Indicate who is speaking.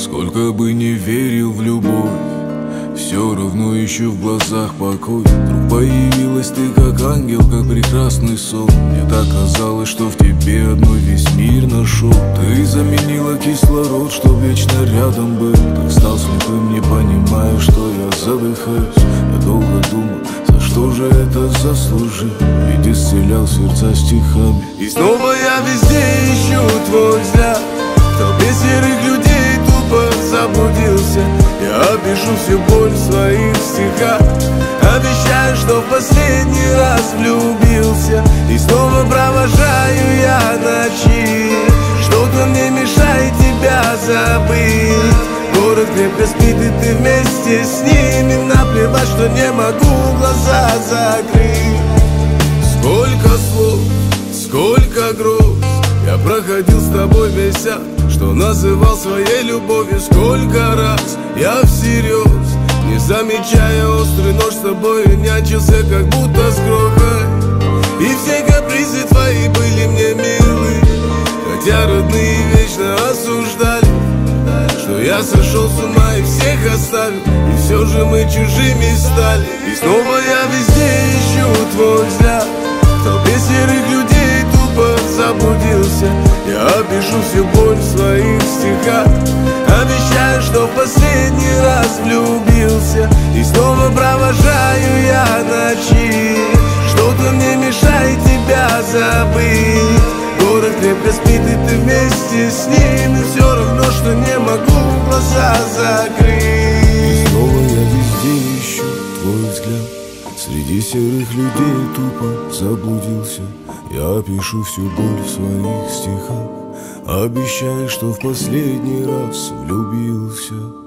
Speaker 1: Сколько бы не верил в любовь, все равно ищу в глазах покой. Вдруг появилась ты как ангел, как прекрасный сон. Мне так казалось, что в тебе одной весь мир нашел. Ты заменила кислород, чтоб вечно рядом был. Так стал слепым, не понимая, что я задыхаюсь. Я долго думал, за что же это заслужил, ведь исцелял сердца стихами.
Speaker 2: И снова я везде ищу твой взгляд. В толпе серых людей тупо заблудился. Я пишу всю боль в своих стихах. Обещаю, что в последний раз влюбился. И снова провожаю я ночи. Что-то мне мешает тебя забыть. Город крепко спит, и ты вместе с ними. Наплевать, что не могу глаза закрыть. Сколько слов, сколько гроз я проходил с тобой весь ад, что называл своей любовью. Сколько раз я всерьез, не замечая острый нож, с тобой нянчился, как будто с крохой. И все капризы твои были мне милы, хотя родные вечно осуждали, что я сошел с ума и всех оставил. И все же мы чужими стали. И снова я везде ищу твой взгляд. В толпе серых людей тупо заблудился. Я пишу всю боль в своих стихах. Обещаю, что в последний раз влюбился. И снова провожаю я ночи. Что-то мне мешает тебя забыть. Город крепко спит, и ты вместе с ним. И все равно, что не могу глаза закрыть.
Speaker 1: И снова я везде ищу твой взгляд. Среди серых людей тупо заблудился. Я пишу всю боль в своих стихах. Обещаю, что в последний раз влюбился.